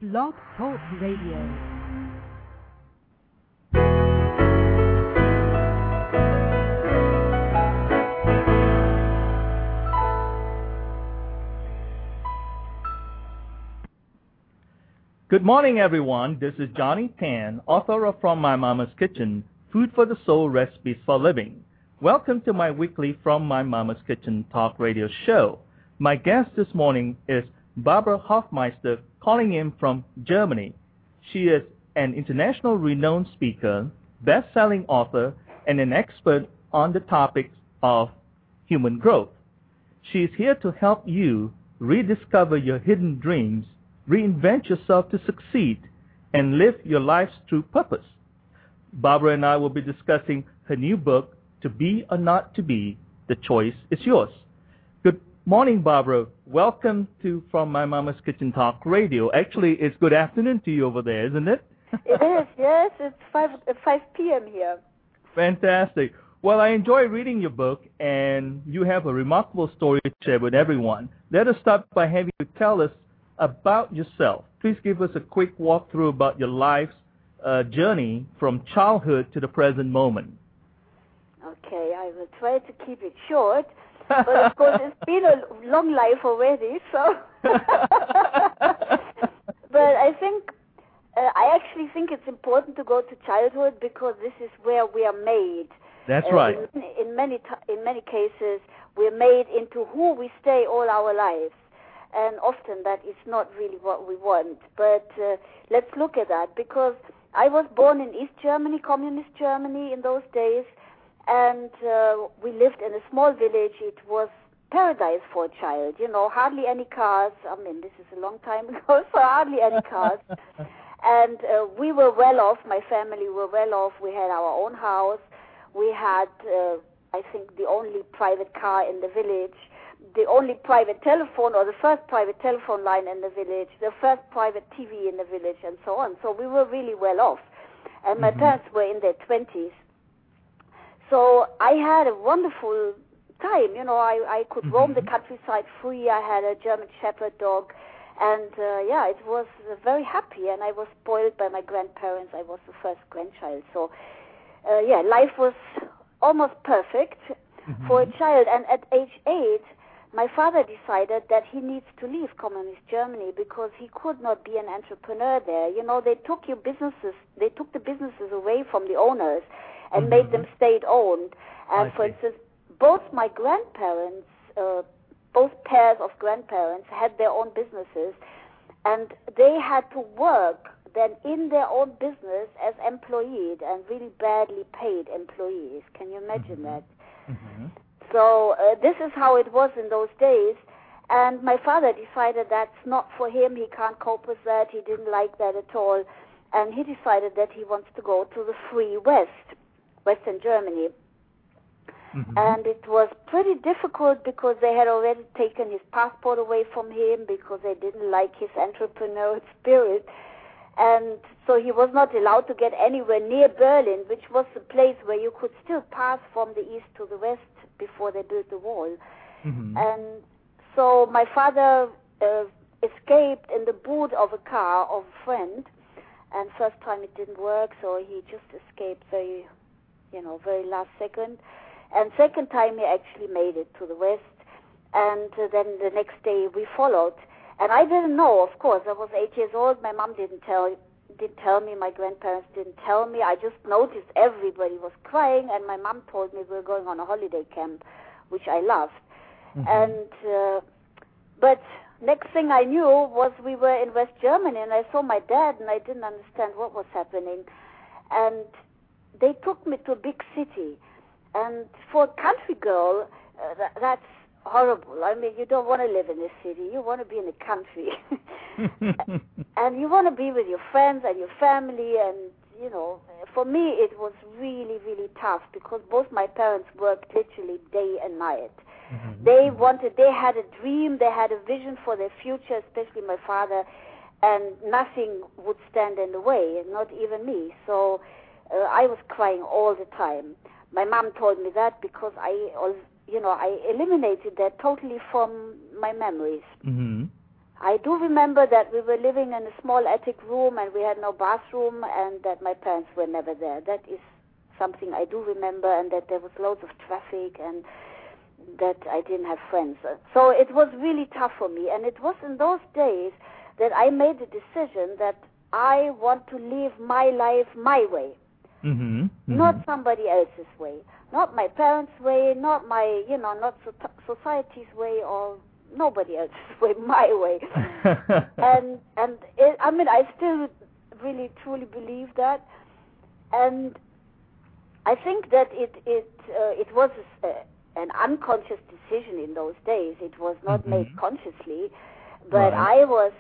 Blog Talk Radio. Good morning, everyone. This is Johnny Tan, author of From My Mama's Kitchen, Food for the Soul Recipes for Living. Welcome to my weekly From My Mama's Kitchen talk radio show. My guest this morning is Barbara Hofmeister, calling in from Germany. She is an international renowned speaker, best-selling author, and an expert on the topics of human growth. She is here to help you rediscover your hidden dreams, reinvent yourself to succeed, and live your life's true purpose. Barbara and I will be discussing her new book, To Be or Not to Be, The Choice is Yours. Good morning, Barbara. Welcome to From My Mama's Kitchen Talk Radio. Actually, it's good afternoon to you over there, isn't it? It is, yes. It's 5 p.m. here. Fantastic. Well, I enjoy reading your book, and you have a remarkable story to share with everyone. Let us start by having you tell us about yourself. Please give us a quick walkthrough about your life's journey from childhood to the present moment. Okay, I will try to keep it short, but of course it's been a long life already, so. But I actually think it's important to go to childhood because this is where we are made. That's right. In many cases, we're made into who we stay all our lives. And often that is not really what we want. But let's look at that, because I was born in East Germany, communist Germany in those days, and we lived in a small village. It was paradise for a child, hardly any cars. I mean, this is a long time ago, so hardly any cars. And we were well off. My family were well off. We had our own house. We had, I think, the only private car in the village, the only private telephone, or the first private telephone line in the village, the first private TV in the village, and so on. So we were really well off. And my parents were in their 20s. So I had a wonderful time. I could roam the countryside free. I had a German Shepherd dog. And, it was very happy. And I was spoiled by my grandparents. I was the first grandchild. So, life was almost perfect for a child. And at age 8, my father decided that he needs to leave communist Germany because he could not be an entrepreneur there. They took the businesses away from the owners and made them state-owned. And for instance, both my grandparents, both pairs of grandparents had their own businesses, and they had to work then in their own business as employed and really badly paid employees. Can you imagine that? So this is how it was in those days, and my father decided that's not for him. He can't cope with that. He didn't like that at all, and he decided that he wants to go to the free Western Germany. And it was pretty difficult because they had already taken his passport away from him because they didn't like his entrepreneurial spirit. And so he was not allowed to get anywhere near Berlin, which was the place where you could still pass from the east to the west before they built the wall. And so my father escaped in the boot of a car of a friend, and first time it didn't work, so he just escaped very last second. And second time he actually made it to the west, and then the next day we followed. And I didn't know, of course. I was 8 years old. My mom didn't tell me. My grandparents didn't tell me. I just noticed everybody was crying, and my mom told me we were going on a holiday camp, which I loved. And but next thing I knew was we were in West Germany, and I saw my dad, and I didn't understand what was happening. And they took me to a big city. And for a country girl, that's horrible. I mean, you don't want to live in the city. You want to be in the country. And you want to be with your friends and your family. And, for me, it was really, really tough because both my parents worked literally day and night. They had a dream, they had a vision for their future, especially my father, and nothing would stand in the way, not even me. So I was crying all the time. My mom told me that because I eliminated that totally from my memories. I do remember that we were living in a small attic room and we had no bathroom and that my parents were never there. That is something I do remember, and that there was loads of traffic and that I didn't have friends. So it was really tough for me, and it was in those days that I made the decision that I want to live my life my way, not somebody else's way, not my parents' way, not my, not society's way or nobody else's way, my way. and I still really truly believe that, and I think that it was an unconscious decision in those days. It was not made consciously, but right. I was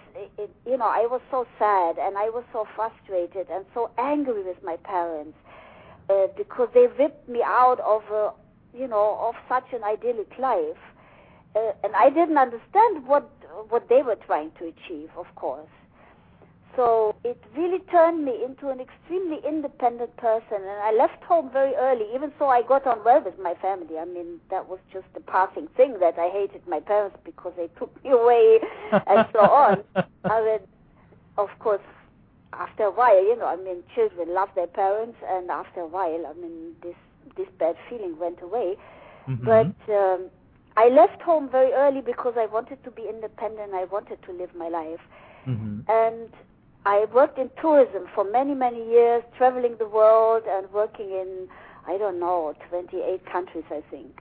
so sad and I was so frustrated and so angry with my parents because they ripped me out of such an idyllic life, and I didn't understand what they were trying to achieve, of course. So it really turned me into an extremely independent person, and I left home very early, even so I got on well with my family. I mean, that was just a passing thing that I hated my parents because they took me away and so on. I mean, of course, after a while, children love their parents, and after a while, this bad feeling went away. But I left home very early because I wanted to be independent. I wanted to live my life. And I worked in tourism for many, many years, traveling the world and working in, 28 countries, I think.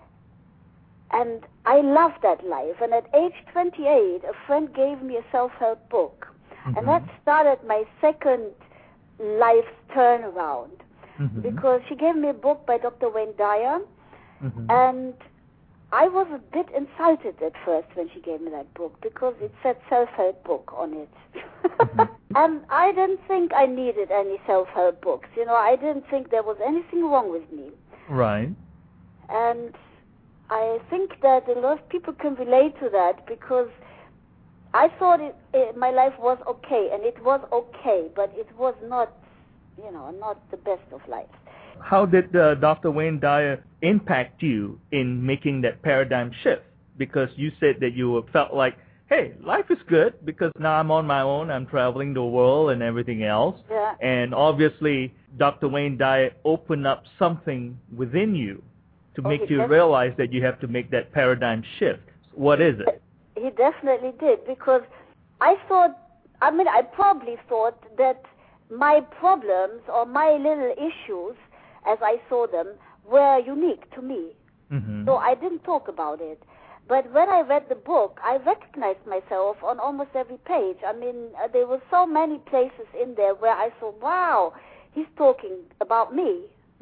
And I loved that life. And at age 28, a friend gave me a self-help book. And that started my second life's turnaround. Because she gave me a book by Dr. Wayne Dyer. And I was a bit insulted at first when she gave me that book because it said self-help book on it. And I didn't think I needed any self-help books. I didn't think there was anything wrong with me. Right. And I think that a lot of people can relate to that because I thought my life was okay, and it was okay, but it was not, not the best of life. How did Dr. Wayne Dyer impact you in making that paradigm shift? Because you said that you felt like, hey, life is good because now I'm on my own, I'm traveling the world and everything else. Yeah. And obviously, Dr. Wayne Dyer opened up something within you to make you realize that you have to make that paradigm shift. What is it? He definitely did, because I probably thought that my problems or my little issues, as I saw them, were unique to me. So I didn't talk about it. But when I read the book, I recognized myself on almost every page. There were so many places in there where I thought, wow, he's talking about me.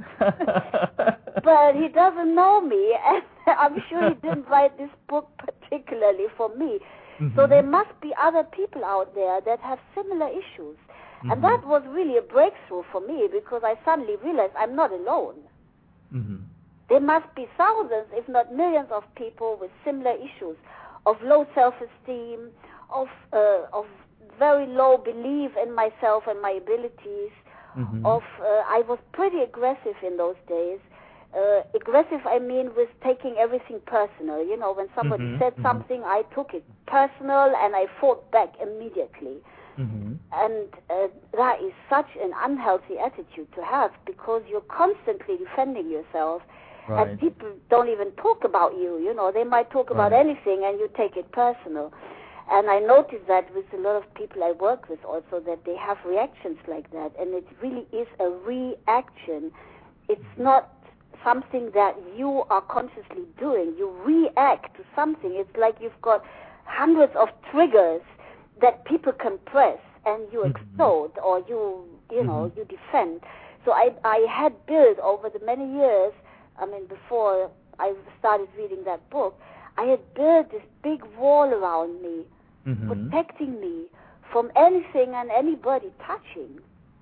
But he doesn't know me, and I'm sure he didn't write this book particularly for me. So there must be other people out there that have similar issues. And that was really a breakthrough for me, because I suddenly realized I'm not alone. There must be thousands, if not millions, of people with similar issues of low self-esteem, of very low belief in myself and my abilities. I was pretty aggressive in those days. Aggressive, with taking everything personal. When somebody said something, I took it personal and I fought back immediately. And that is such an unhealthy attitude to have, because you're constantly defending yourself. Right. And people don't even talk about you. They might talk about anything and you take it personal. And I noticed that with a lot of people I work with also, that they have reactions like that. And it really is a reaction. It's not something that you are consciously doing. You react to something. It's like you've got hundreds of triggers that people can press, and you explode, or you defend. So I had built over the many years, before I started reading that book, I had built this big wall around me, protecting me from anything and anybody touching.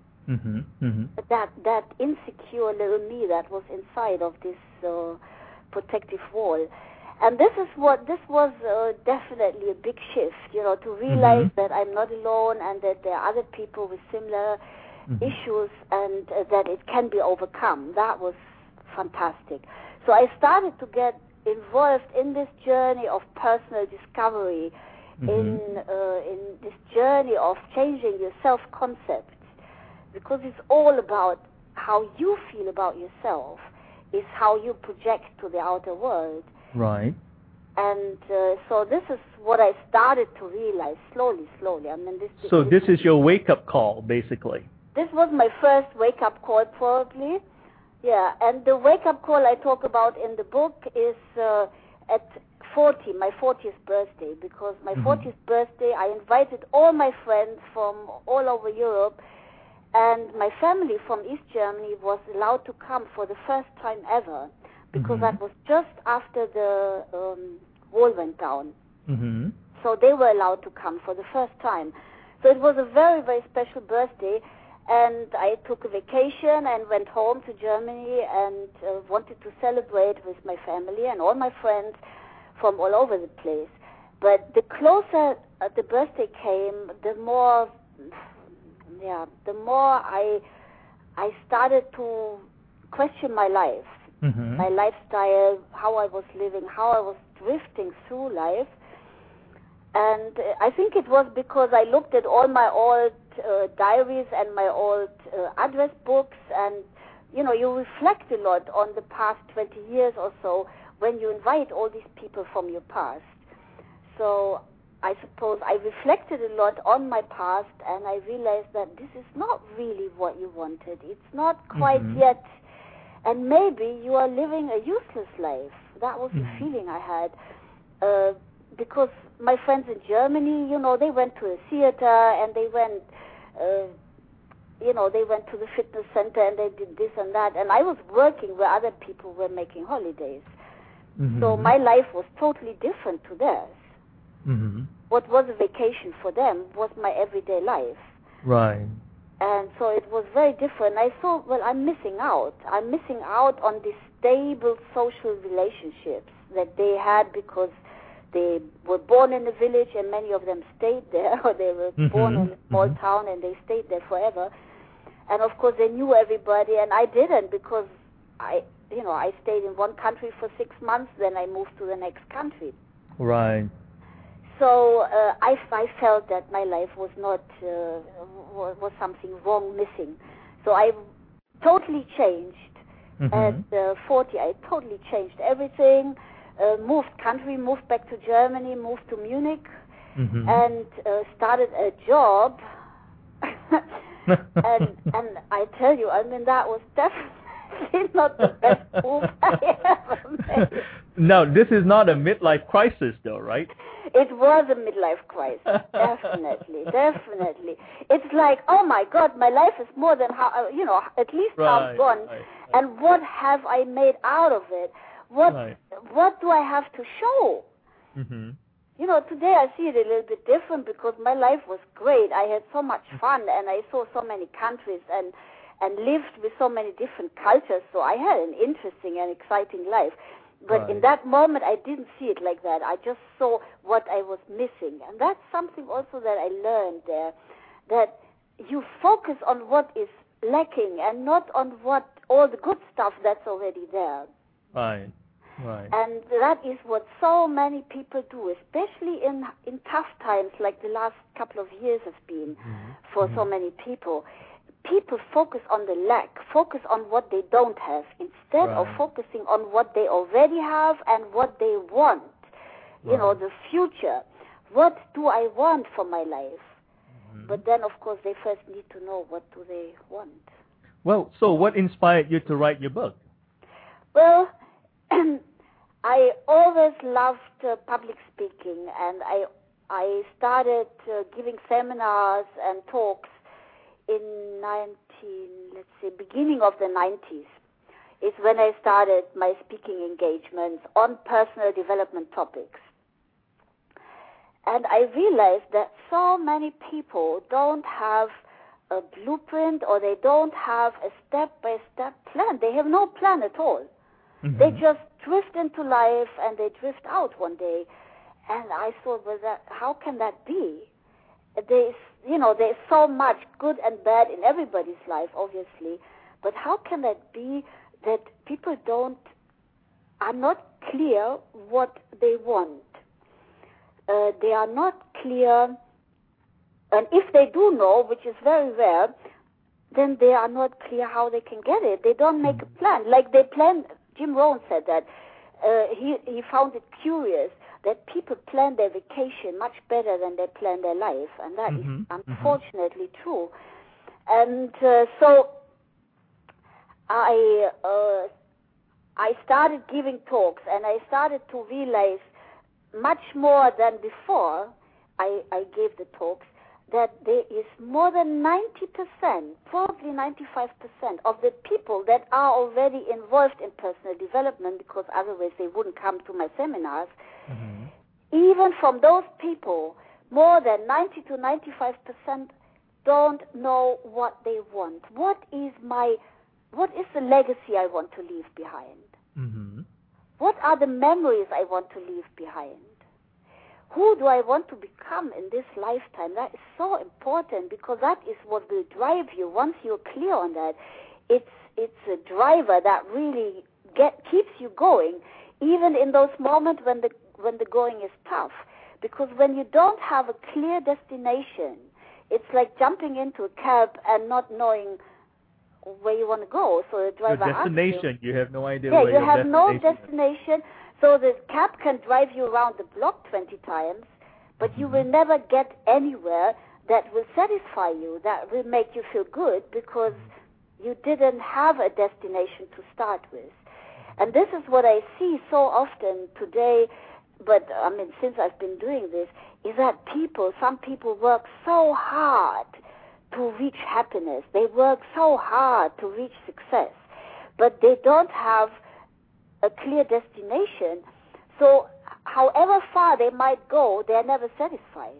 That insecure little me that was inside of this protective wall. And this was definitely a big shift, to realize that I'm not alone, and that there are other people with similar issues, and that it can be overcome. That was fantastic. So I started to get involved in this journey of personal discovery in this journey of changing your self-concept, because it's all about how you feel about yourself, is how you project to the outer world. Right. And so this is what I started to realize slowly. I mean, this is your wake-up call, basically. This was my first wake-up call, probably. Yeah, and the wake-up call I talk about in the book is at 40, my 40th birthday, because my 40th birthday, I invited all my friends from all over Europe, and my family from East Germany was allowed to come for the first time ever, because that was just after the wall went down. So they were allowed to come for the first time. So it was a very, very special birthday, and I took a vacation and went home to Germany and wanted to celebrate with my family and all my friends from all over the place. But the closer the birthday came, the more I started to question my life, my lifestyle, how I was living, how I was drifting through life. And I think it was because I looked at all my old diaries and my old address books, and you reflect a lot on the past 20 years or so when you invite all these people from your past. So I suppose I reflected a lot on my past, and I realized that this is not really what you wanted. It's not quite yet, and maybe you are living a useless life. That was the feeling I had, because my friends in Germany, they went to a theater and they went, they went to the fitness center and they did this and that, and I was working where other people were making holidays. So my life was totally different to theirs. What was a vacation for them was my everyday life. Right. And so it was very different. I thought, well, I'm missing out. I'm missing out on these stable social relationships that they had, because they were born in a village and many of them stayed there, or they were born in a small town and they stayed there forever. And of course they knew everybody, and I didn't, because I stayed in one country for 6 months, then I moved to the next country. Right. So I felt that my life was not, was something wrong, missing. So I totally changed. At 40, I totally changed everything. Moved country, moved back to Germany, moved to Munich, and started a job. and I tell you, I mean, that was definitely not the best move I ever made. Now, this is not a midlife crisis, though, right? It was a midlife crisis, definitely. It's like, oh my God, my life is more than at least half gone, and what have I made out of it? What do I have to show? Today I see it a little bit different, because my life was great. I had so much fun, and I saw so many countries and lived with so many different cultures. So I had an interesting and exciting life. But in that moment, I didn't see it like that. I just saw what I was missing. And that's something also that I learned there, that you focus on what is lacking and not on all the good stuff that's already there. Right. And that is what so many people do, especially in tough times like the last couple of years have been for so many people. People focus on the lack, focus on what they don't have, instead of focusing on what they already have and what they want. The future. What do I want for my life? But then, of course, they first need to know what do they want. Well, so what inspired you to write your book? Well, I always loved public speaking, and I started giving seminars and talks in beginning of the 90s. Is when I started my speaking engagements on personal development topics. And I realized that so many people don't have a blueprint, or they don't have a step-by-step plan. They have no plan at all. They just drift into life and they drift out one day. And I thought, well, how can that be? There's so much good and bad in everybody's life, obviously. But how can that be that people are not clear what they want? they are not clear, and if they do know, which is very rare, then they are not clear how they can get it. They don't make a plan. Like they plan, Jim Rohn said that, he found it curious that people plan their vacation much better than they plan their life, and that is unfortunately true. And so I started giving talks, and I started to realize much more than before I gave the talks, that there is more than 90%, probably 95% of the people that are already involved in personal development, because otherwise they wouldn't come to my seminars. Even from those people, more than 90 to 95% don't know what they want. What is the legacy I want to leave behind? What are the memories I want to leave behind? Who do I want to become in this lifetime? That is so important, because that is what will drive you. Once you're clear on that, it's a driver that really keeps you going, even in those moments when the going is tough. Because when you don't have a clear destination, it's like jumping into a cab and not knowing where you want to go. So the driver asks you have no idea where your you have no destination destination. So the cab can drive you around the block 20 times, but you will never get anywhere that will satisfy you, that will make you feel good, because you didn't have a destination to start with. And this is what I see so often today, but I mean, since I've been doing this, is that some people work so hard to reach happiness. They work so hard to reach success, but they don't have a clear destination. So however far they might go, they're never satisfied.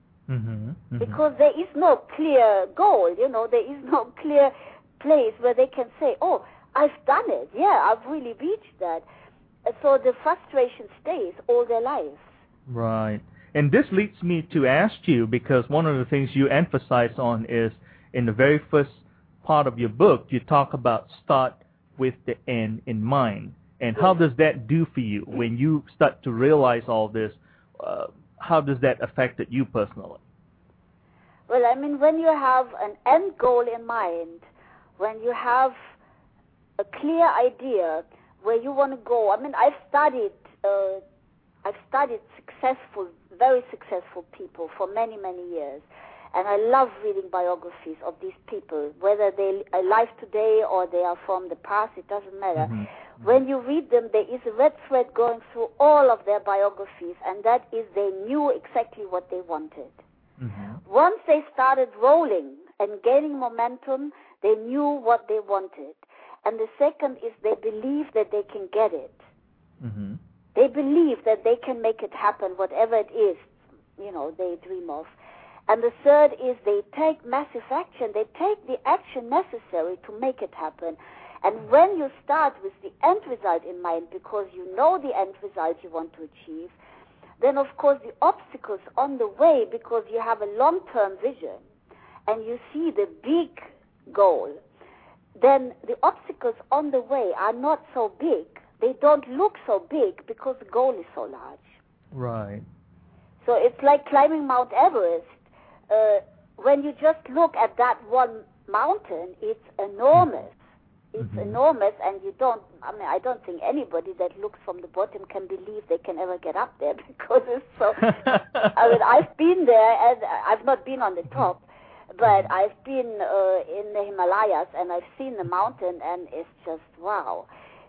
Because there is no clear goal, there is no clear place where they can say, oh, I've done it. Yeah, I've really reached that. So the frustration stays all their lives. Right. And this leads me to ask you, because one of the things you emphasize on is in the very first part of your book, you talk about start with the end in mind. And how does that do for you when you start to realize all this? How does that affect you personally? Well, I mean, when you have an end goal in mind, when you have a clear idea where you want to go. I mean, I've studied very successful people for many, many years. And I love reading biographies of these people, whether they are alive today or they are from the past, it doesn't matter. When you read them, there is a red thread going through all of their biographies, and that is they knew exactly what they wanted. Once they started rolling and gaining momentum, they knew what they wanted. And the second is they believe that they can get it. They believe that they can make it happen, whatever it is, they dream of. And the third is they take massive action. They take the action necessary to make it happen. And when you start with the end result in mind, because you know the end result you want to achieve, then of course the obstacles on the way, because you have a long-term vision and you see the big goal, then the obstacles on the way are not so big. They don't look so big because the goal is so large. Right. So it's like climbing Mount Everest. When you just look at that one mountain, it's enormous. It's enormous, and I don't think anybody that looks from the bottom can believe they can ever get up there, because it's so, I've been there, and I've not been on the top, but I've been in the Himalayas, and I've seen the mountain, and it's just, wow.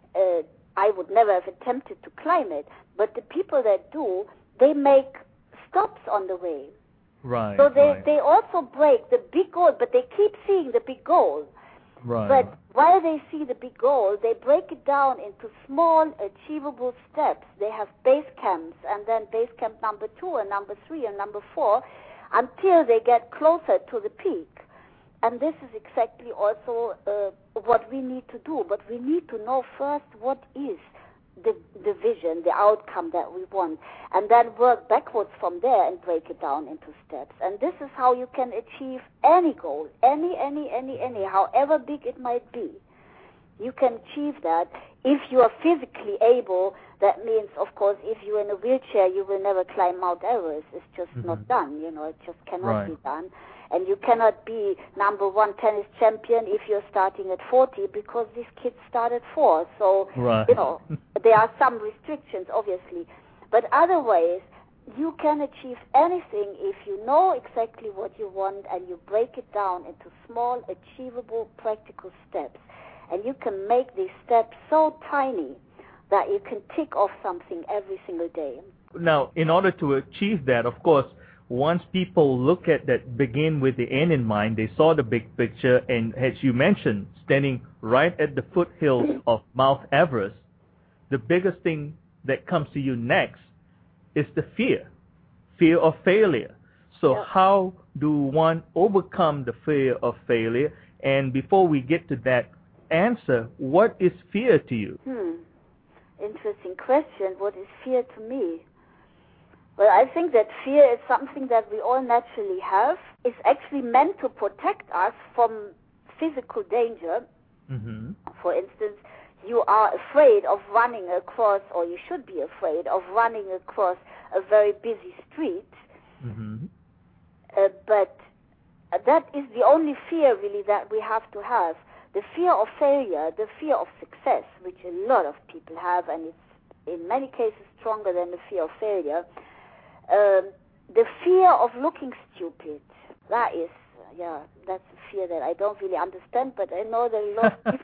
I would never have attempted to climb it, but the people that do, they make stops on the way. Right. So they also break the big goal, but they keep seeing the big goal. Right. But while they see the big goal, they break it down into small, achievable steps. They have base camps, and then base camp number 2 and number 3 and number 4, until they get closer to the peak. And this is exactly also what we need to do. But we need to know first what is the vision, the outcome that we want, and then work backwards from there and break it down into steps. And this is how you can achieve any goal, any, however big it might be. You can achieve that if you are physically able, that means, of course, if you're in a wheelchair, you will never climb Mount Everest. It's just not done, it just cannot be done. And you cannot be number one tennis champion if you're starting at 40, because these kids start at 4. So, there are some restrictions, obviously. But otherwise, you can achieve anything if you know exactly what you want and you break it down into small, achievable, practical steps. And you can make these steps so tiny that you can tick off something every single day. Now, in order to achieve that, of course, once people look at that, begin with the end in mind, they saw the big picture, and as you mentioned, standing right at the foothills of Mount Everest, the biggest thing that comes to you next is the fear of failure. So how do one overcome the fear of failure? And before we get to that answer, what is fear to you? Interesting question. What is fear to me? Well, I think that fear is something that we all naturally have. It's actually meant to protect us from physical danger. For instance, you are afraid of running across, or you should be afraid of running across a very busy street. But that is the only fear, really, that we have to have. The fear of failure, the fear of success, which a lot of people have, and it's in many cases stronger than the fear of failure. The fear of looking stupid, that is, that's a fear that I don't really understand, but I know that a lot of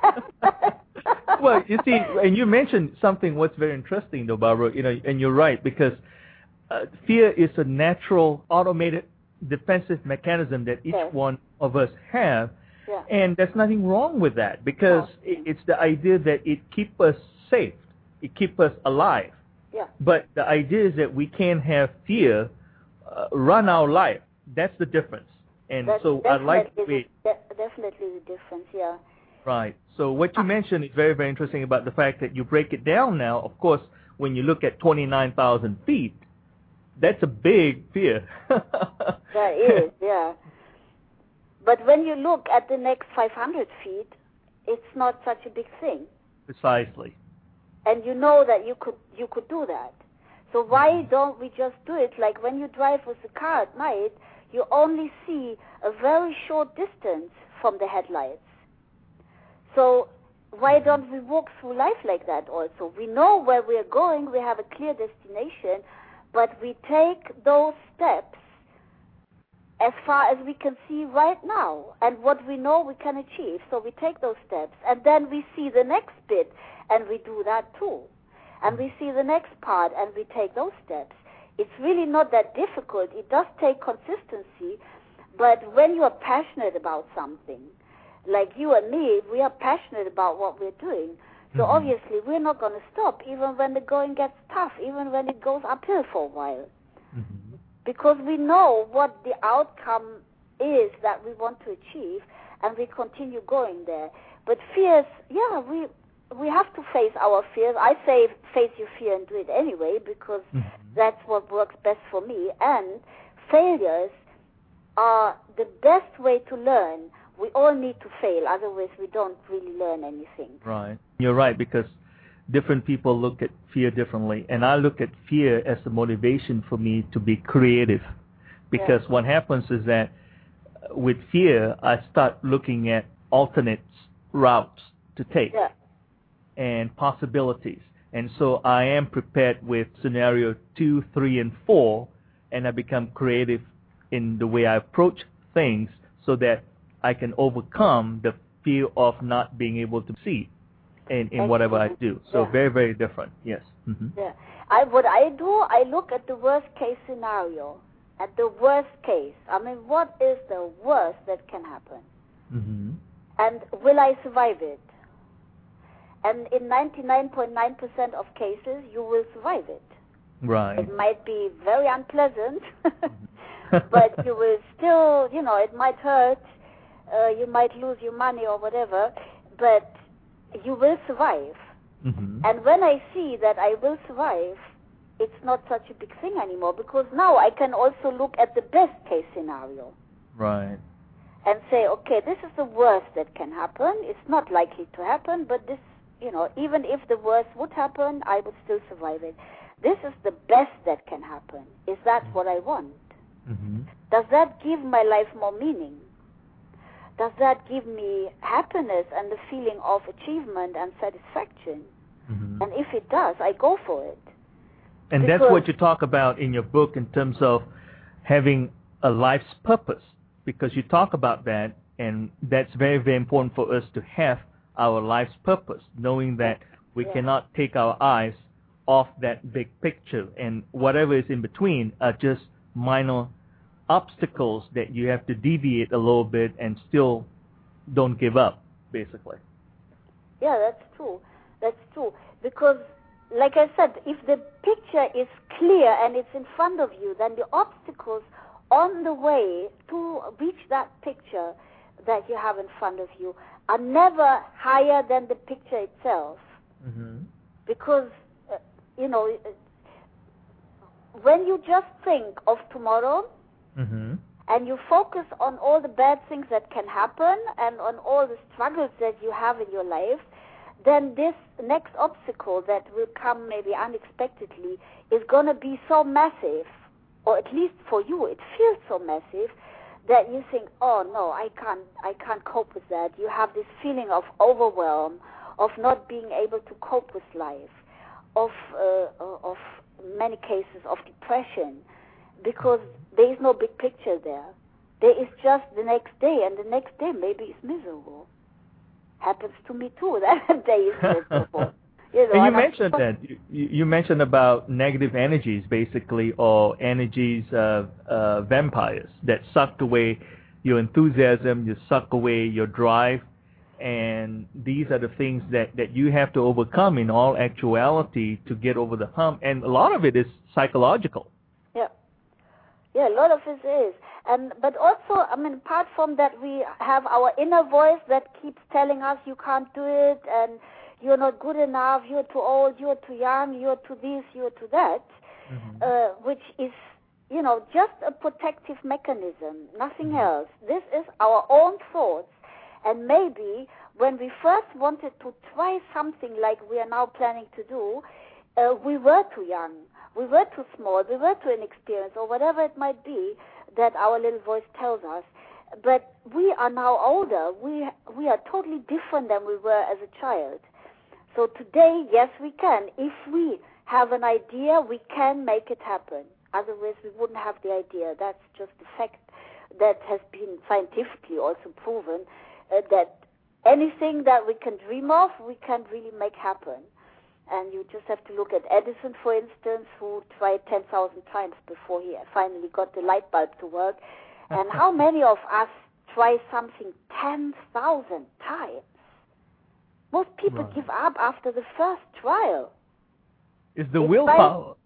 people Well, you see, and you mentioned something what's very interesting, though, Barbara, and you're right, because fear is a natural, automated defensive mechanism that each one of us have, and there's nothing wrong with that, because it's the idea that it keeps us safe, it keeps us alive. But the idea is that we can't have fear run our life. That's the difference. And so I like definitely the difference, Right. So what you mentioned is very, very interesting about the fact that you break it down now. Of course, when you look at 29,000 feet, that's a big fear. That is, But when you look at the next 500 feet, it's not such a big thing. Precisely. And you know that you could do that. So why don't we just do it? Like when you drive with a car at night, you only see a very short distance from the headlights. So why don't we walk through life like that also? We know where we are going, we have a clear destination, but we take those steps as far as we can see right now, and what we know we can achieve. So we take those steps, and then we see the next bit, and we do that too. And we see the next part, and we take those steps. It's really not that difficult. It does take consistency, but when you are passionate about something, like you and me, we are passionate about what we're doing. So obviously we're not going to stop, even when the going gets tough, even when it goes uphill for a while. Because we know what the outcome is that we want to achieve, and we continue going there. But fears, we have to face our fears. I say face your fear and do it anyway, because that's what works best for me. And failures are the best way to learn. We all need to fail, otherwise we don't really learn anything. Right. You're right, because different people look at fear differently, and I look at fear as a motivation for me to be creative, because what happens is that with fear, I start looking at alternate routes to take and possibilities, and so I am prepared with scenario 2, 3, and 4, and I become creative in the way I approach things so that I can overcome the fear of not being able to see in whatever I do. So very, very different. Yes. What I do, I look at the worst case scenario. At the worst case. I mean, what is the worst that can happen? And will I survive it? And in 99.9% of cases, you will survive it. Right. It might be very unpleasant, but you will still, it might hurt. You might lose your money or whatever, but you will survive. And when I see that I will survive, it's not such a big thing anymore, because now I can also look at the best case scenario. Right. And say, okay, this is the worst that can happen. It's not likely to happen, but this even if the worst would happen, I would still survive it. This is the best that can happen. Is that what I want? Mm-hmm. Does that give my life more meaning? Does that give me happiness and the feeling of achievement and satisfaction? Mm-hmm. And if it does, I go for it. And that's what you talk about in your book in terms of having a life's purpose, because you talk about that, and that's very, very important for us to have our life's purpose, knowing that we cannot take our eyes off that big picture, and whatever is in between are just minor obstacles that you have to deviate a little bit and still don't give up, basically. Yeah, that's true. That's true. Because, like I said, if the picture is clear and it's in front of you, then the obstacles on the way to reach that picture that you have in front of you are never higher than the picture itself. Mm-hmm. Because, when you just think of tomorrow, mm-hmm. and you focus on all the bad things that can happen and on all the struggles that you have in your life, then this next obstacle that will come maybe unexpectedly is going to be so massive, or at least for you it feels so massive, that you think, oh no, I can't cope with that. You have this feeling of overwhelm, of not being able to cope with life, of many cases of depression, because there is no big picture there. There is just the next day, and the next day maybe is miserable. Happens to me too. That day is miserable. And you mentioned that. You mentioned about negative energies, basically, or energies of vampires that sucked away your enthusiasm, you suck away your drive, and these are the things that you have to overcome in all actuality to get over the hump. And a lot of it is psychological. Yeah, a lot of it is. But also, apart from that, we have our inner voice that keeps telling us you can't do it, and you're not good enough, you're too old, you're too young, you're too this, you're too that, which is, just a protective mechanism, nothing else. This is our own thoughts. And maybe when we first wanted to try something like we are now planning to do, we were too young. We were too small, we were too inexperienced, or whatever it might be that our little voice tells us. But we are now older. We are totally different than we were as a child. So today, yes, we can. If we have an idea, we can make it happen. Otherwise, we wouldn't have the idea. That's just the fact that has been scientifically also proven, that anything that we can dream of, we can really make happen. And you just have to look at Edison, for instance, who tried 10,000 times before he finally got the light bulb to work. And how many of us try something 10,000 times? Most people give up after the first trial. It's the willpower.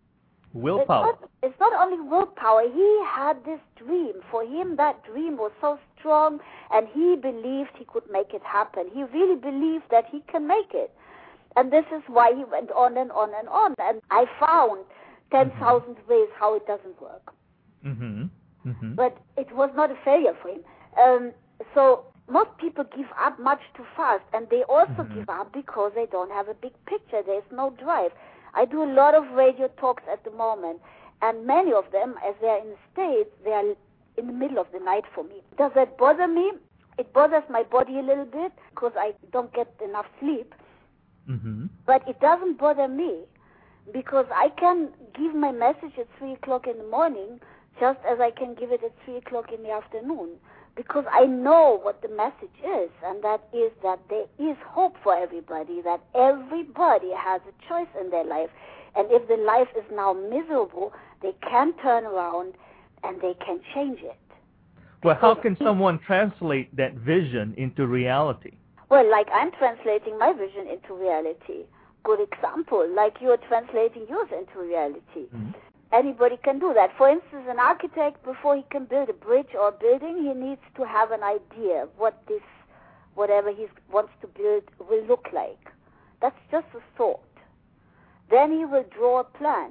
It's not only willpower. He had this dream. For him, that dream was so strong, and he believed he could make it happen. He really believed that he can make it. And this is why he went on and on and on. And I found 10,000 ways how it doesn't work. Mm-hmm. Mm-hmm. But it was not a failure for him. So most people give up much too fast. And they also give up because they don't have a big picture. There's no drive. I do a lot of radio talks at the moment. And many of them, as they're in the States, they are in the middle of the night for me. Does that bother me? It bothers my body a little bit because I don't get enough sleep. Mm-hmm. But it doesn't bother me because I can give my message at 3 o'clock in the morning just as I can give it at 3 o'clock in the afternoon, because I know what the message is, and that is that there is hope for everybody, that everybody has a choice in their life. And if the life is now miserable, they can turn around and they can change it. Well, how can someone translate that vision into reality? Well, like I'm translating my vision into reality. Good example, like you're translating yours into reality. Mm-hmm. Anybody can do that. For instance, an architect, before he can build a bridge or a building, he needs to have an idea of what whatever he wants to build will look like. That's just a thought. Then he will draw a plan.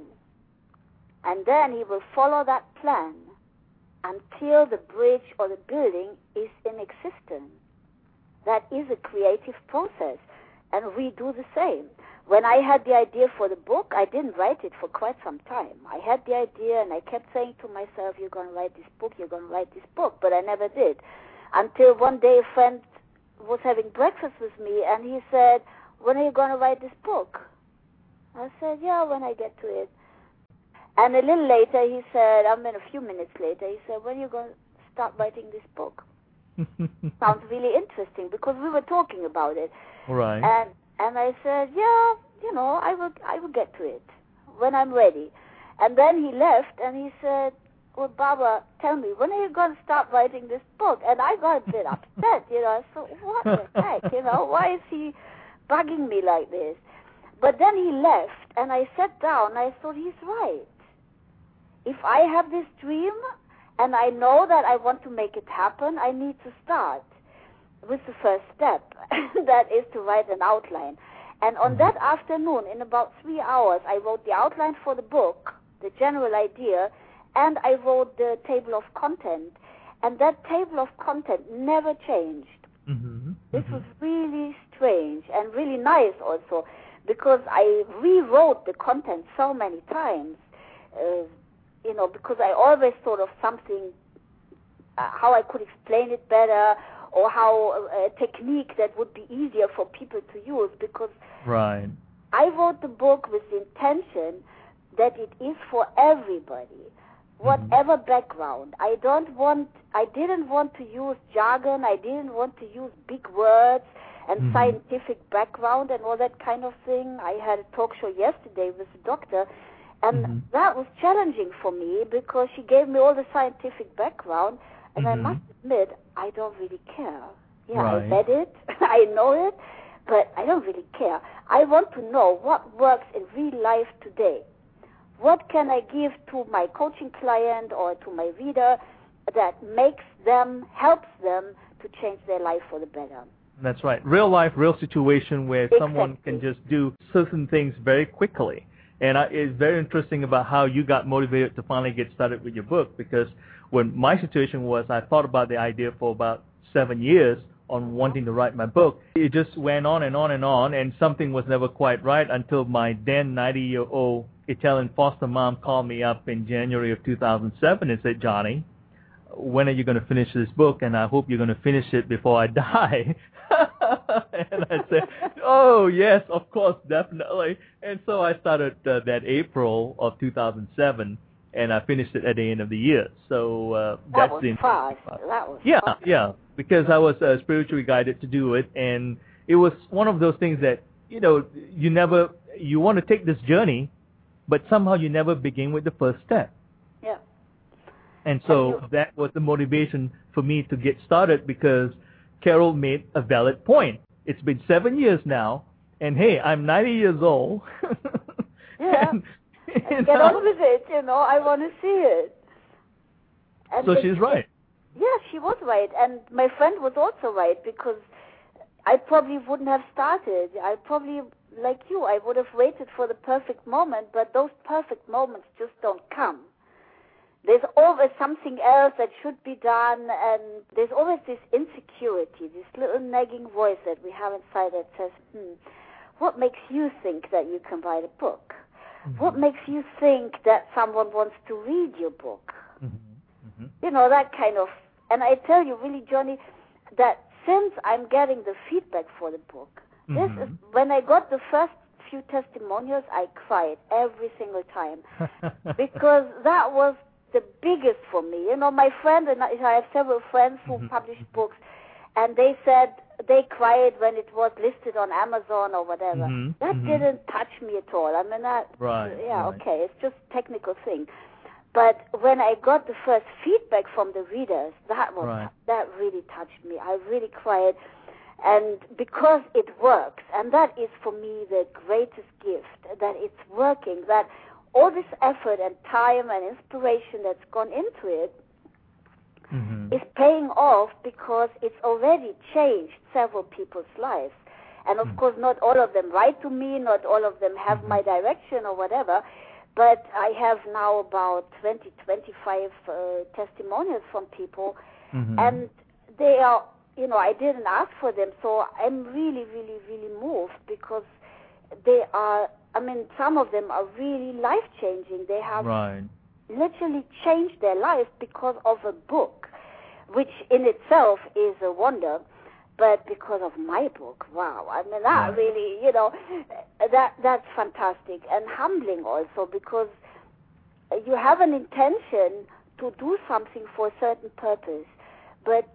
And then he will follow that plan until the bridge or the building is in existence. That is a creative process. and redo the same. When I had the idea for the book, I didn't write it for quite some time. I had the idea, and I kept saying to myself, you're going to write this book, you're going to write this book, but I never did. Until one day a friend was having breakfast with me, and he said, when are you going to write this book? I said, yeah, when I get to it. And a little later, he said, a few minutes later, he said, when are you going to start writing this book? Sounds really interesting, because we were talking about it. Right. And I said, yeah, I will get to it when I'm ready. And then he left, and he said, well, Barbara, tell me, when are you going to start writing this book? And I got a bit upset, I thought, what the heck, why is he bugging me like this? But then he left, and I sat down, and I thought, he's right. If I have this dream, and I know that I want to make it happen, I need to start with the first step, that is to write an outline. And on that afternoon, in about 3 hours, I wrote the outline for the book, the general idea, and I wrote the table of content. And that table of content never changed. Mm-hmm. This was really strange and really nice also, because I rewrote the content so many times, because I always thought of something, how I could explain it better, or how a technique that would be easier for people to use, because right. I wrote the book with the intention that it is for everybody, whatever background. I didn't want to use jargon, I didn't want to use big words and scientific background and all that kind of thing. I had a talk show yesterday with a doctor, and that was challenging for me, because she gave me all the scientific background, and I must admit, I don't really care. Yeah, right. I read it, I know it, but I don't really care. I want to know what works in real life today. What can I give to my coaching client or to my reader that helps them to change their life for the better? That's right. Real life, real situation where someone can just do certain things very quickly. And it's very interesting about how you got motivated to finally get started with your book, because when my situation was, I thought about the idea for about 7 years on wanting to write my book. It just went on and on and on, and something was never quite right until my then 90-year-old Italian foster mom called me up in January of 2007 and said, Johnny, when are you going to finish this book? And I hope you're going to finish it before I die. And I said, oh, yes, of course, definitely. And so I started that April of 2007, and I finished it at the end of the year. So that's the fast. That was fast. Yeah, because I was spiritually guided to do it, and it was one of those things that, you want to take this journey, but somehow you never begin with the first step. Yeah. And so that was the motivation for me to get started, because Carol made a valid point. It's been 7 years now, and hey, I'm 90 years old. Yeah. And get on with it, I want to see it. And so she's right. Yeah, she was right. And my friend was also right, because I probably wouldn't have started. I probably, like you, I would have waited for the perfect moment, but those perfect moments just don't come. There's always something else that should be done, and there's always this insecurity, this little nagging voice that we have inside that says, what makes you think that you can write a book? What makes you think that someone wants to read your book? That kind of... And I tell you, really, Johnny, that since I'm getting the feedback for the book, this is when I got the first few testimonials, I cried every single time, because that was the biggest for me. My friend, and I have several friends who publish books, and they said they cried when it was listed on Amazon or whatever. That didn't touch me at all. I mean, okay, it's just a technical thing. But when I got the first feedback from the readers, that really touched me. I really cried, and because it works, and that is for me the greatest gift, that it's working, that all this effort and time and inspiration that's gone into it is paying off, because it's already changed several people's lives. And of course, not all of them write to me, not all of them have my direction or whatever, but I have now about 20, 25 testimonials from people, and they are I didn't ask for them, so I'm really, really, really moved because they are, some of them are really life-changing. They have literally changed their life because of a book, which in itself is a wonder, but because of my book, wow. That really, that's fantastic and humbling also, because you have an intention to do something for a certain purpose, but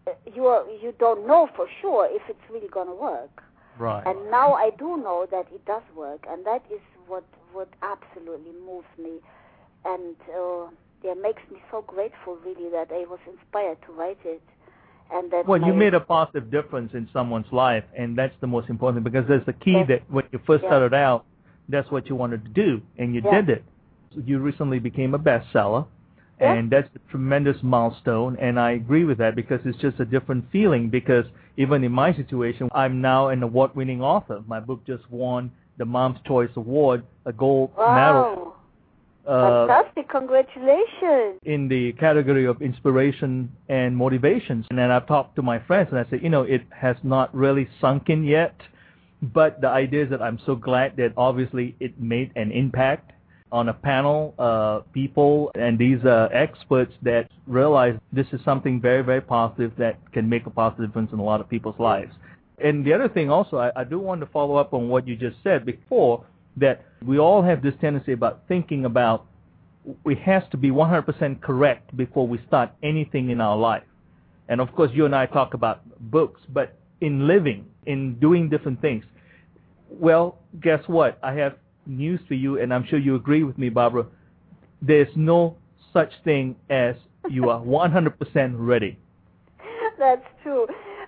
you don't know for sure if it's really going to work. Right. And now I do know that it does work, and that is what absolutely moves me, and makes me so grateful, really, that I was inspired to write it. And that you made a positive difference in someone's life, and that's the most important, because there's the key that when you first started out, that's what you wanted to do, and you did it. So you recently became a bestseller, and that's a tremendous milestone, and I agree with that, because it's just a different feeling, because even in my situation, I'm now an award-winning author. My book just won the Mom's Choice Award, a gold medal. Fantastic, congratulations. In the category of inspiration and motivations. And then I've talked to my friends, and I said, it has not really sunk in yet, but the idea is that I'm so glad that obviously it made an impact on a panel, people and these experts that realize this is something very, very positive that can make a positive difference in a lot of people's lives. And the other thing also, I do want to follow up on what you just said before, that we all have this tendency about thinking about it has to be 100% correct before we start anything in our life. And of course, you and I talk about books, but in living, in doing different things, well, guess what? I have news for you, and I'm sure you agree with me, Barbara. There's no such thing as you are 100% ready. That's true.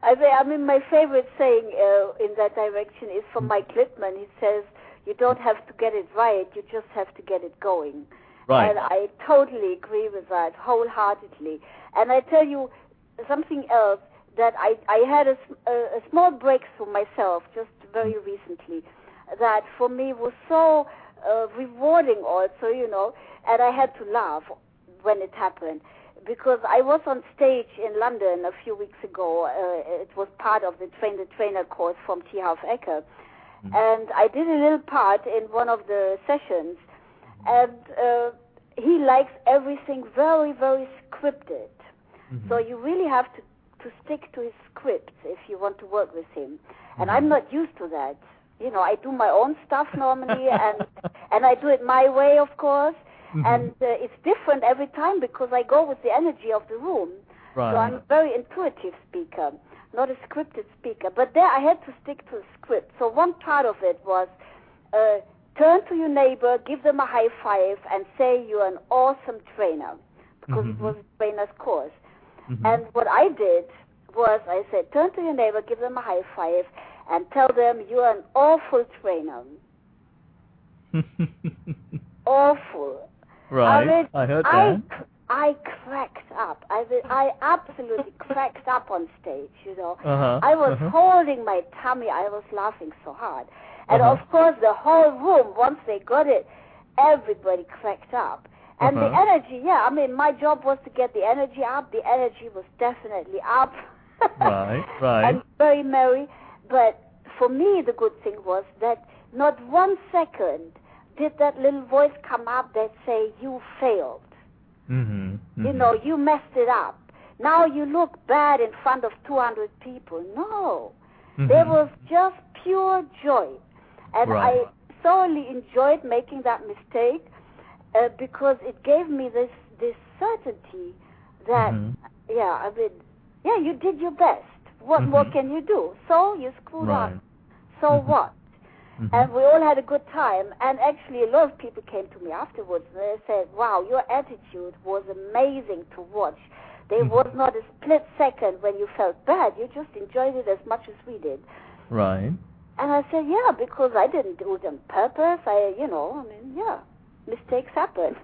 My favorite saying in that direction is from Mike Littman. He says, you don't have to get it right, you just have to get it going. Right. And I totally agree with that, wholeheartedly. And I tell you something else, that I had a small breakthrough myself just very recently, that for me was so rewarding also, and I had to laugh when it happened, because I was on stage in London a few weeks ago. It was part of the Train the Trainer course from T. Harv Eker. And I did a little part in one of the sessions, and he likes everything very, very scripted. So you really have to stick to his scripts if you want to work with him. And I'm not used to that. I do my own stuff normally, and I do it my way, of course. And it's different every time because I go with the energy of the room. Right. So I'm a very intuitive speaker, not a scripted speaker. But there I had to stick to a script. So one part of it was turn to your neighbor, give them a high five, and say you're an awesome trainer, because it was a trainer's course. And what I did was I said, turn to your neighbor, give them a high five, and tell them you're an awful trainer. Awful. Right. I heard that. I cracked up. I absolutely cracked up on stage, I was holding my tummy. I was laughing so hard. And of course, the whole room, once they got it, everybody cracked up. And the energy, my job was to get the energy up. The energy was definitely up. Right. And very merry. But for me, the good thing was that not 1 second did that little voice come up that say, you failed. You messed it up. Now you look bad in front of 200 people. No. There was just pure joy. And I thoroughly enjoyed making that mistake because it gave me this certainty that, you did your best. What more can you do? So you screwed up. So what? And we all had a good time. And actually, a lot of people came to me afterwards and they said, wow, your attitude was amazing to watch. There was not a split second when you felt bad. You just enjoyed it as much as we did. Right. And I said, because I didn't do it on purpose. Mistakes happen.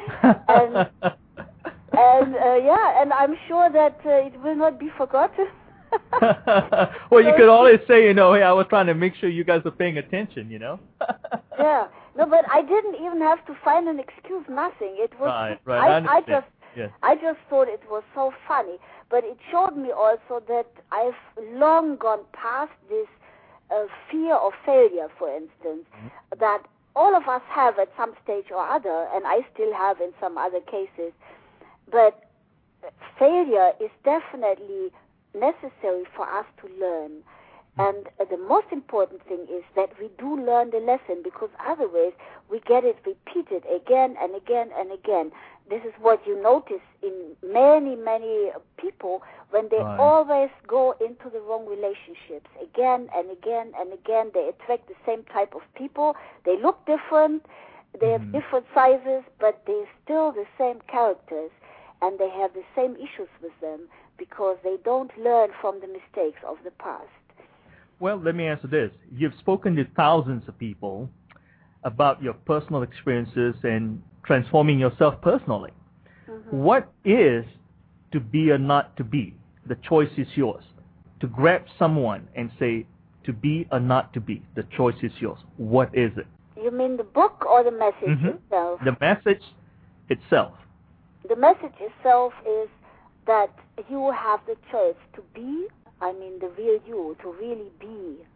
and I'm sure that it will not be forgotten. Well, you could always say, hey, I was trying to make sure you guys are paying attention, Yeah. No, but I didn't even have to find an excuse, nothing. It was right. I just thought it was so funny. but it showed me also that I've long gone past this fear of failure, for instance, that all of us have at some stage or other, and I still have in some other cases. But failure is definitely necessary for us to learn. And the most important thing is that we do learn the lesson, because otherwise we get it repeated again and again and again. This is what you notice in many, many people when they always go into the wrong relationships again and again and again. They attract the same type of people. They look different. They have different sizes, but they're still the same characters, and they have the same issues with them because they don't learn from the mistakes of the past. Well, let me answer this. You've spoken to thousands of people about your personal experiences and transforming yourself personally. What is to be or not to be? The choice is yours. To grab someone and say, to be or not to be, the choice is yours. What is it? You mean the book or the message itself? The message itself. The message itself is that you have the choice to be, I mean the real you, to really be,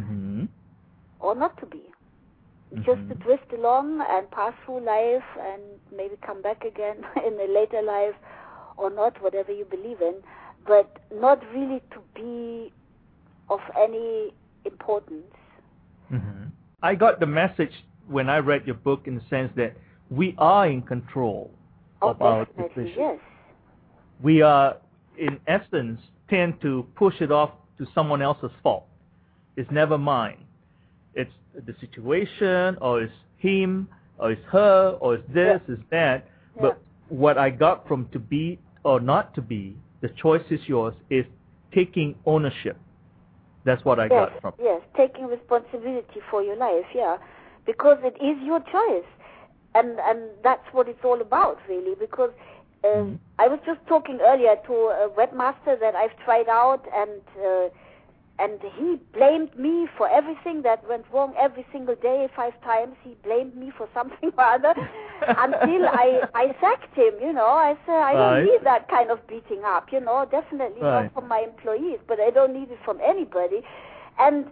or not to be. Just to drift along and pass through life and maybe come back again in a later life or not, whatever you believe in, but not really to be of any importance. I got the message when I read your book in the sense that we are in control of our decisions. Yes. We are, in essence, tend to push it off to someone else's fault. It's never mine. It's the situation, or it's him, or it's her, or it's this, it's that. But what I got from to be or not to be, the choice is yours, is taking ownership. That's what I got from it. Yes, taking responsibility for your life, because it is your choice. And that's what it's all about, really, because I was just talking earlier to a webmaster that I've tried out, and he blamed me for everything that went wrong every single day, 5 times. He blamed me for something or other until I sacked him, I said, I don't need that kind of beating up, definitely not from my employees, but I don't need it from anybody. And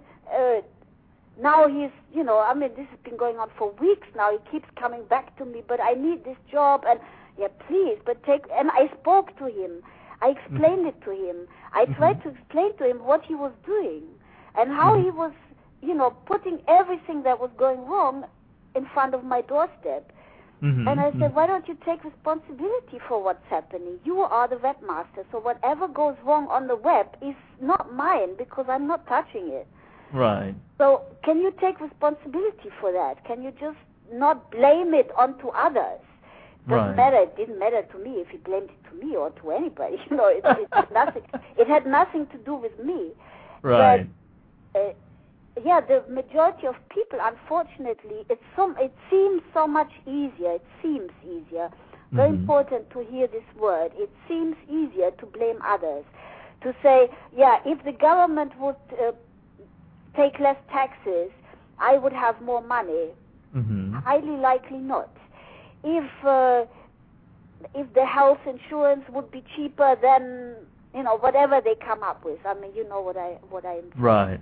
now he's, this has been going on for weeks now. He keeps coming back to me, but I need this job, and please, and I spoke to him. I explained it to him. I tried to explain to him what he was doing and how he was, putting everything that was going wrong in front of my doorstep. And I said, why don't you take responsibility for what's happening? You are the webmaster, so whatever goes wrong on the web is not mine because I'm not touching it. Right. So can you take responsibility for that? Can you just not blame it onto others? Doesn't matter. It didn't matter to me if he blamed it to me or to anybody. It nothing. It had nothing to do with me. Right. But, the majority of people, unfortunately, it seems so much easier. It seems easier. Very important to hear this word. It seems easier to blame others. To say, if the government would take less taxes, I would have more money. Highly likely not. If the health insurance would be cheaper, then whatever they come up with. I mean, what I'm right.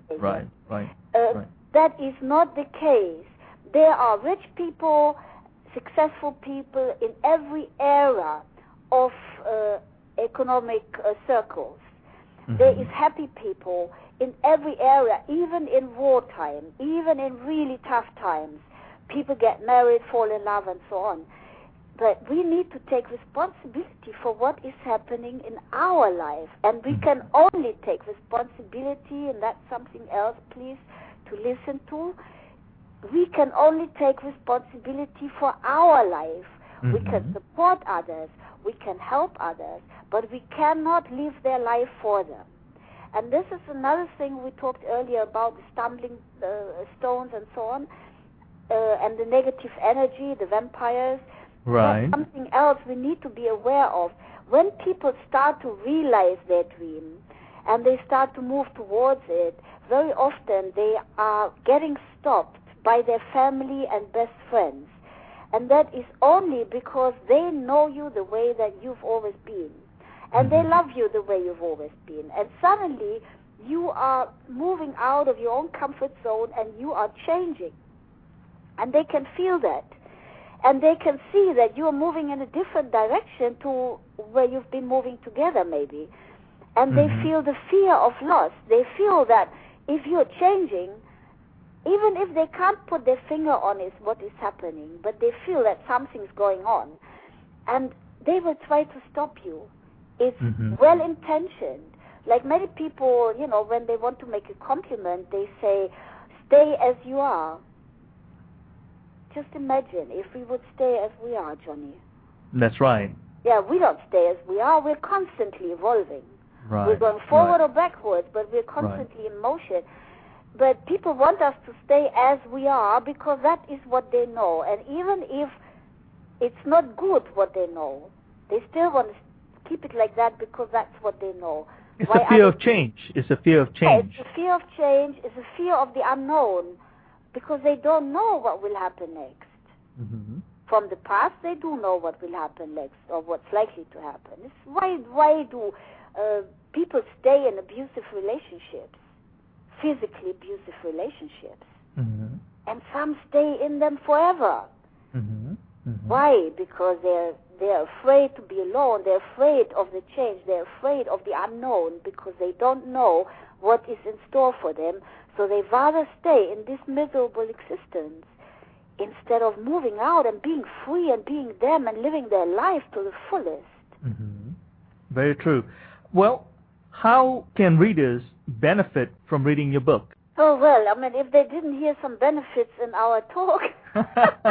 That is not the case. There are rich people, successful people in every era of economic circles. There is happy people in every area, even in wartime, even in really tough times. People get married, fall in love, and so on. But we need to take responsibility for what is happening in our life. And we can only take responsibility, and that's something else, please, to listen to. We can only take responsibility for our life. We can support others. We can help others. But we cannot live their life for them. And this is another thing we talked earlier about, the stumbling stones and so on. And the negative energy, the vampires. Right. That's something else we need to be aware of. When people start to realize their dream and they start to move towards it, very often they are getting stopped by their family and best friends. And that is only because they know you the way that you've always been. and they love you the way you've always been. And suddenly you are moving out of your own comfort zone and you are changing. And they can feel that. And they can see that you are moving in a different direction to where you've been moving together maybe. And they feel the fear of loss. They feel that if you're changing, even if they can't put their finger on it, what is happening, but they feel that something's going on. And they will try to stop you. It's well-intentioned. Like many people, you know, when they want to make a compliment, they say, stay as you are. Just imagine if we would stay as we are, Johnny. That's right. Yeah, we don't stay as we are. We're constantly evolving. Right. We're going forward or backwards, but we're constantly in motion. But people want us to stay as we are because that is what they know. And even if it's not good what they know, they still want to keep it like that because that's what they know. It's a fear of change. It's a fear of change. It's a fear of change. It's a fear of the unknown because they don't know what will happen next. From the past, they do know what will happen next or what's likely to happen. It's why do people stay in abusive relationships, physically abusive relationships, and some stay in them forever? Why? Because they're afraid to be alone. They're afraid of the change. They're afraid of the unknown because they don't know what is in store for them. So they rather stay in this miserable existence instead of moving out and being free and being them and living their life to the fullest. Very true. Well, how can readers benefit from reading your book? Oh, well, I mean, if they didn't hear some benefits in our talk, I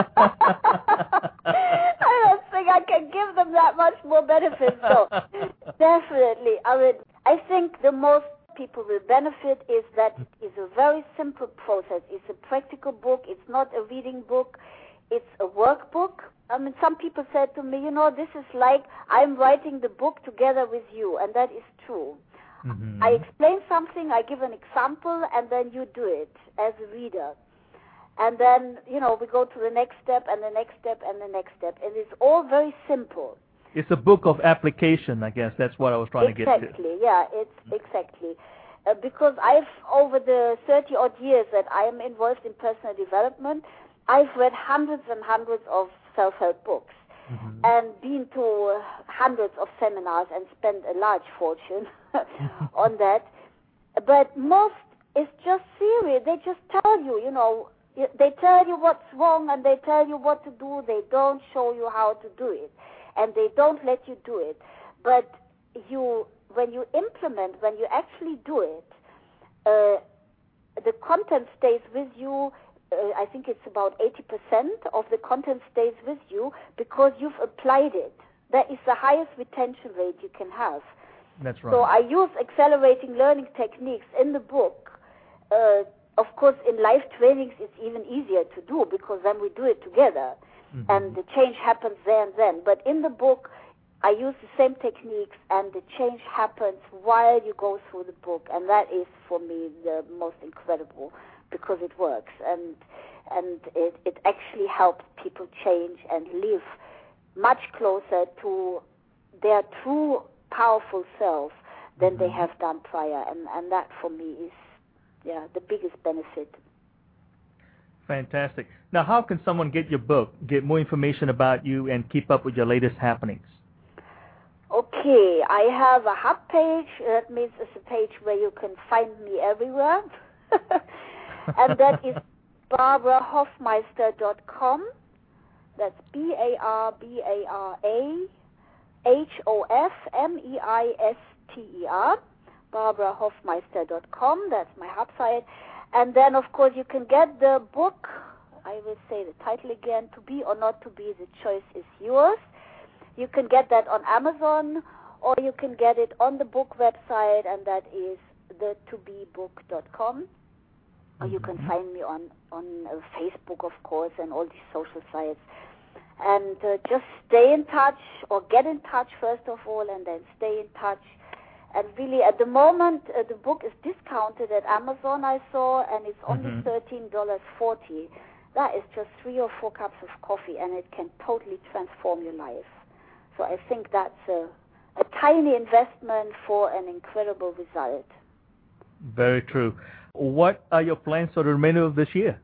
don't think I can give them that much more benefits. So, definitely. I mean, I think the most people will benefit is that it is a very simple process. It's a practical book. It's not a reading book. It's a workbook. I mean, some people said to me, you know, this is like I'm writing the book together with you, and that is true. I explain something, I give an example, and then you do it as a reader. And then, you know, we go to the next step and the next step and the next step. And it's all very simple. It's a book of application, I guess. That's what I was trying to get to. Exactly, yeah, it's exactly. Because over the 30-odd years that I am involved in personal development, I've read hundreds and hundreds of self-help books. And been to hundreds of seminars and spent a large fortune on that. But most is just theory. They just tell you, you know, they tell you what's wrong and they tell you what to do. They don't show you how to do it. And they don't let you do it. But when you implement, when you actually do it, the content stays with you. I think it's about 80% of the content stays with you because you've applied it. That is the highest retention rate you can have. That's right. So I use accelerating learning techniques in the book. Of course, in live trainings, it's even easier to do because then we do it together. And the change happens there and then. But in the book, I use the same techniques and the change happens while you go through the book. And that is, for me, the most incredible because it works and it actually helps people change and live much closer to their true powerful self than they have done prior, and that for me is the biggest benefit. Fantastic. Now, how can someone get your book, get more information about you, and keep up with your latest happenings? Okay, I have a hub page. That means it's a page where you can find me everywhere. And that is BarbaraHofmeister.com. That's BarbaraHofmeister. BarbaraHofmeister.com. That's my hub site. And then, of course, you can get the book. I will say the title again, To Be or Not to Be, The Choice is Yours. You can get that on Amazon, or you can get it on the book website, and that is the2bebook.com. Or you can find me on Facebook, of course, and all these social sites. And just stay in touch, or get in touch first of all, and then stay in touch. And really, at the moment, the book is discounted at Amazon, I saw, and it's only $13.40. That is just 3 or 4 cups of coffee, and it can totally transform your life. So I think that's a a tiny investment for an incredible result. Very true. What are your plans for the remainder of this year?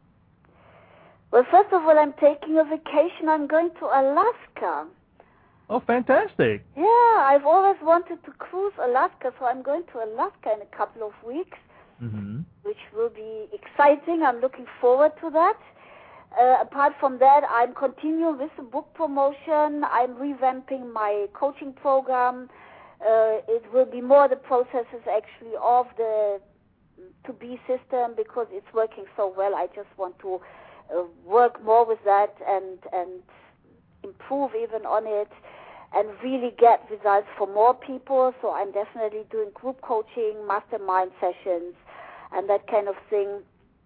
Well, first of all, I'm taking a vacation. I'm going to Alaska. Oh, fantastic. Yeah, I've always wanted to cruise Alaska, so I'm going to Alaska in a couple of weeks, which will be exciting. I'm looking forward to that. Apart from that, I'm continuing with the book promotion. I'm revamping my coaching program. It will be more the processes actually of the to-be system because it's working so well. I just want to work more with that and improve even on it and really get results for more people. So I'm definitely doing group coaching, mastermind sessions, and that kind of thing,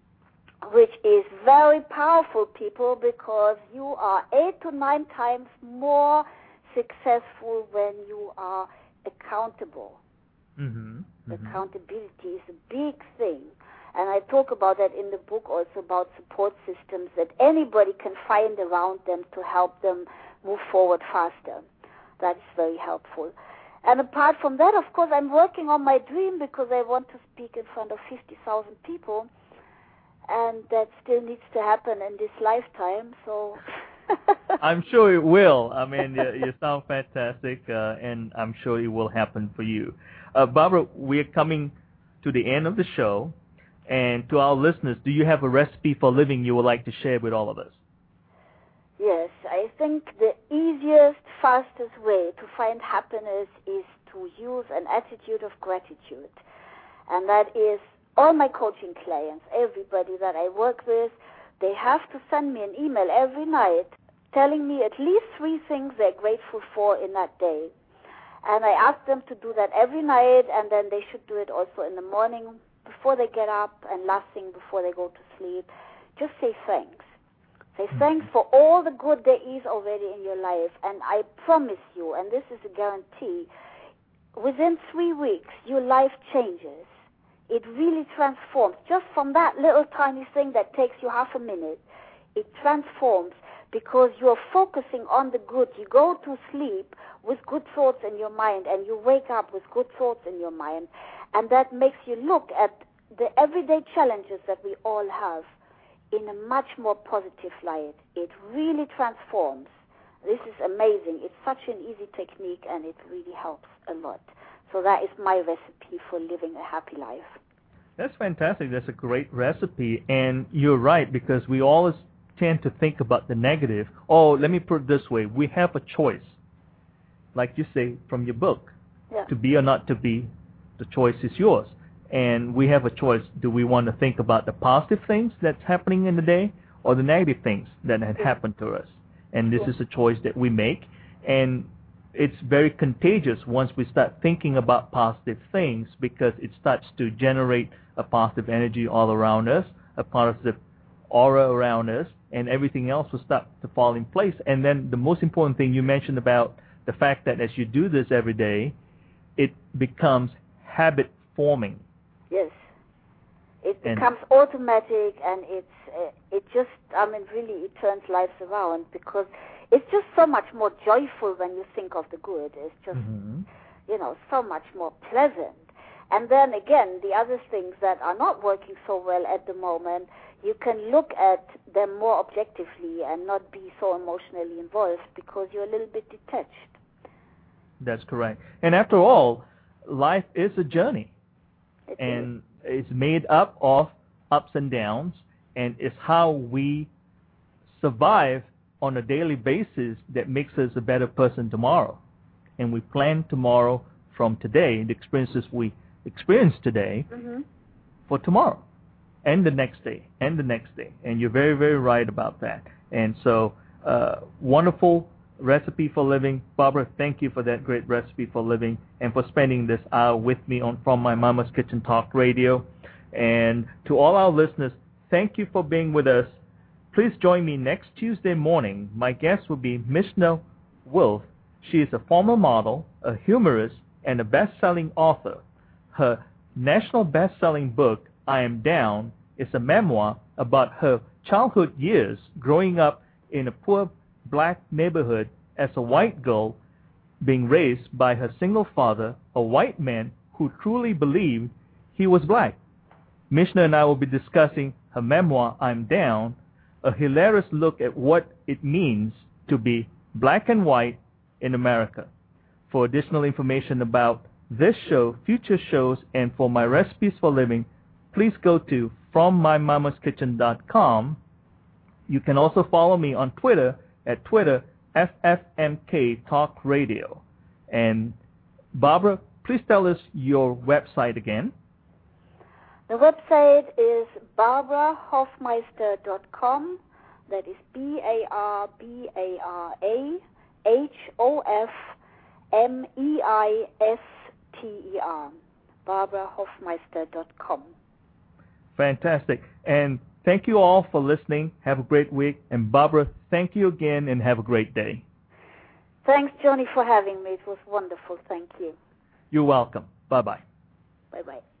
which is very powerful, people, because you are 8 to 9 times more successful when you are accountable. Accountability is a big thing. And I talk about that in the book also, about support systems that anybody can find around them to help them move forward faster. That is very helpful. And apart from that, of course, I'm working on my dream because I want to speak in front of 50,000 people. And that still needs to happen in this lifetime. So I'm sure it will. I mean, you sound fantastic, and I'm sure it will happen for you. Barbara, we're coming to the end of the show. And to our listeners, do you have a recipe for living you would like to share with all of us? Yes, I think the easiest, fastest way to find happiness is to use an attitude of gratitude. And that is all my coaching clients, everybody that I work with, they have to send me an email every night telling me at least 3 things they're grateful for in that day. And I ask them to do that every night, and then they should do it also in the morning before they get up and last thing before they go to sleep. Just say thanks. Say thanks for all the good there is already in your life. And I promise you, and this is a guarantee, within 3 weeks, your life changes. It really transforms. Just from that little tiny thing that takes you half a minute, it transforms because you're focusing on the good. You go to sleep with good thoughts in your mind, and you wake up with good thoughts in your mind. And that makes you look at the everyday challenges that we all have in a much more positive light. It really transforms. This is amazing. It's such an easy technique, and it really helps a lot. So that is my recipe for living a happy life. That's fantastic. That's a great recipe. And you're right, because we always tend to think about the negative. Oh, let me put it this way. We have a choice. Like you say from your book, to be or not to be, the choice is yours. And we have a choice. Do we want to think about the positive things that's happening in the day or the negative things that had happened to us? And this is a choice that we make. And it's very contagious once we start thinking about positive things, because it starts to generate a positive energy all around us, a positive aura around us, and everything else will start to fall in place. And then the most important thing you mentioned about the fact that as you do this every day, it becomes habit forming. Yes. It becomes automatic, and it just, I mean, really it turns lives around, because it's just so much more joyful when you think of the good. It's just, you know, so much more pleasant. And then again, the other things that are not working so well at the moment, you can look at them more objectively and not be so emotionally involved because you're a little bit detached. That's correct. And after all, life is a journey. And it's made up of ups and downs, and it's how we survive on a daily basis that makes us a better person tomorrow. And we plan tomorrow from today, the experiences we experience today, for tomorrow, and the next day, and the next day. And you're very, very right about that. And so, wonderful recipe for living. Barbara, thank you for that great recipe for living and for spending this hour with me on From My Mama's Kitchen Talk Radio. And to all our listeners, thank you for being with us. Please join me next Tuesday morning. My guest will be Mishna Wolf. She is a former model, a humorist, and a best-selling author. Her national best-selling book, I Am Down, is a memoir about her childhood years growing up in a poor black neighborhood as a white girl being raised by her single father, a white man who truly believed he was black. Mishna and I will be discussing her memoir, I'm Down, a hilarious look at what it means to be black and white in America. For additional information about this show, future shows, and for my recipes for living, please go to FromMyMamasKitchen.com. You can also follow me on Twitter at Twitter FFMK Talk Radio. And Barbara, please tell us your website again. The website is BarbaraHofmeister.com. That is BarbaraHofmeister. BarbaraHofmeister.com. Fantastic. And thank you all for listening. Have a great week. And Barbara, thank you again and have a great day. Thanks, Johnny, for having me. It was wonderful. Thank you. You're welcome. Bye-bye. Bye-bye.